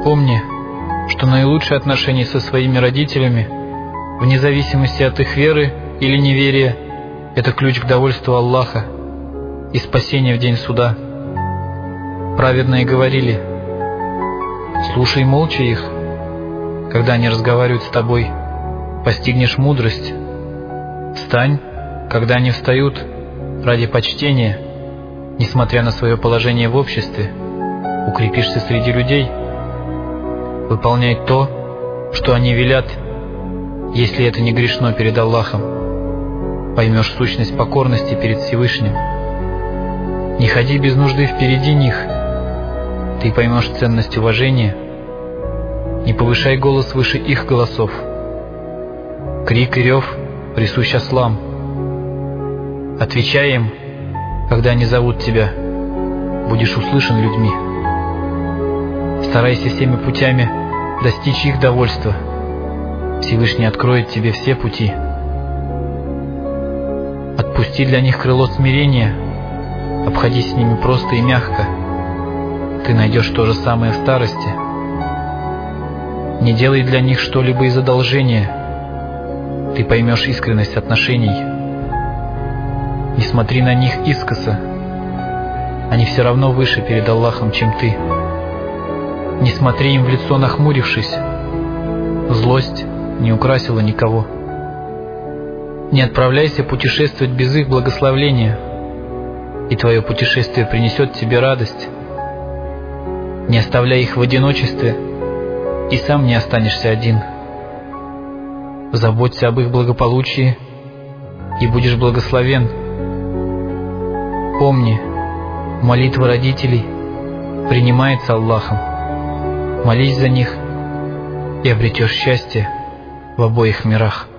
Помни, что наилучшие отношения со своими родителями, вне зависимости от их веры или неверия, это ключ к довольству Аллаха и спасения в день суда. Праведные говорили: слушай молча их, когда они разговаривают с тобой, постигнешь мудрость. Встань, когда они встают, ради почтения, несмотря на свое положение в обществе, укрепишься среди людей. Выполняй то, что они велят, если это не грешно перед Аллахом. Поймешь сущность покорности перед Всевышним. Не ходи без нужды впереди них. Ты поймешь ценность уважения. Не повышай голос выше их голосов. Крик и рев присущ ослам. Отвечай им, когда они зовут тебя. Будешь услышан людьми. Старайся всеми путями достичь их довольства. Всевышний откроет тебе все пути. Отпусти для них крыло смирения. Обходись с ними просто и мягко. Ты найдешь то же самое в старости. Не делай для них что-либо из одолжения. Ты поймешь искренность отношений. Не смотри на них искоса. Они все равно выше перед Аллахом, чем ты. Не смотри им в лицо, нахмурившись. Злость не украсила никого. Не отправляйся путешествовать без их благословления, и твое путешествие принесет тебе радость. Не оставляй их в одиночестве, и сам не останешься один. Заботься об их благополучии, и будешь благословен. Помни, молитва родителей принимается Аллахом. Молись за них и обретешь счастье в обоих мирах.